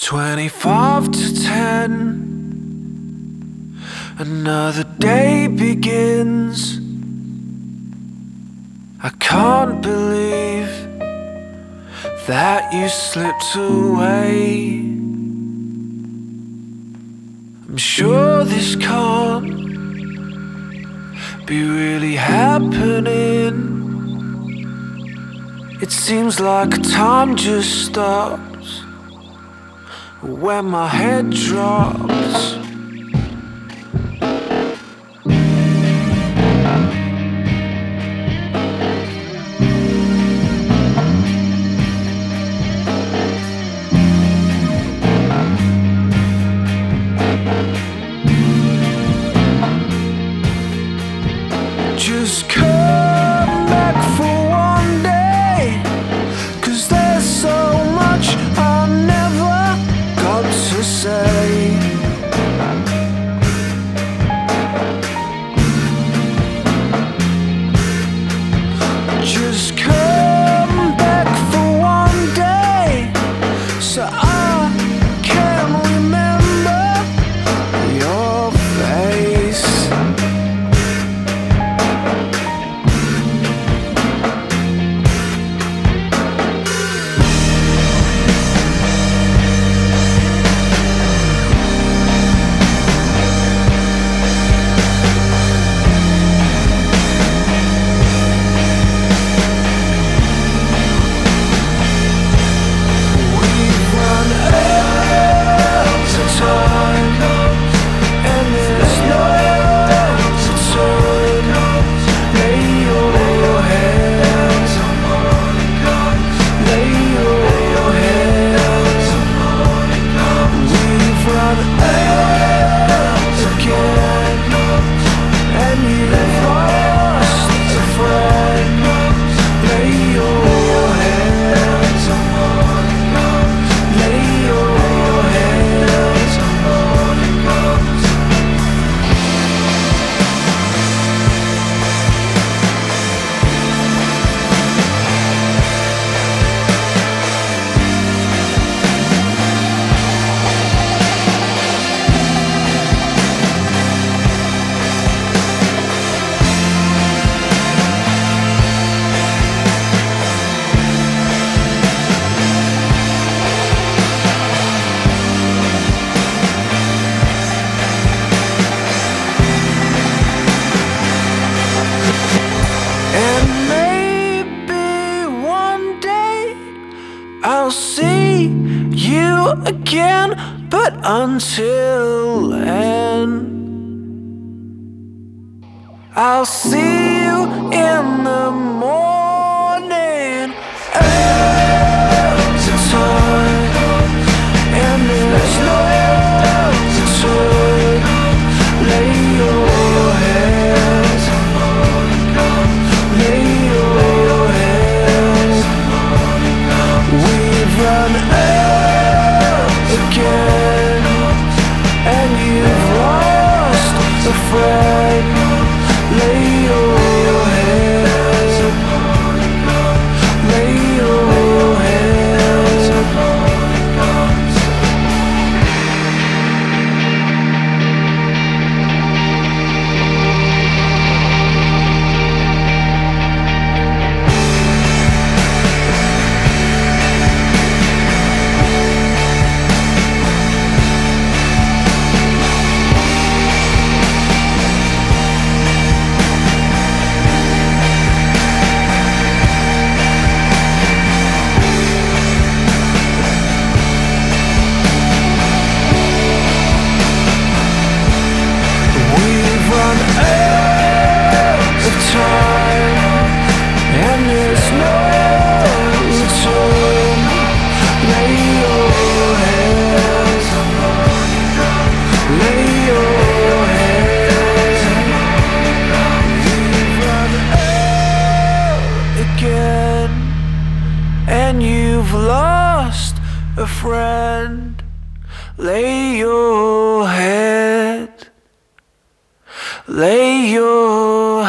25 to 10. Another day begins. I can't believe that you slipped away. I'm sure this can't be really happening. It seems like time just stops when my head drops. Just come back for one day, 'cause there's so much I never got to say. Just come back for one day, so I can remember your face. I'll see you again, but until then, I'll see you in the morning. Out of time, and there's no time. Lay your head, lay your head. We've run out again, and you've lost a friend. Lay your head, lay your head. And you've lost a friend. Lay your head, lay your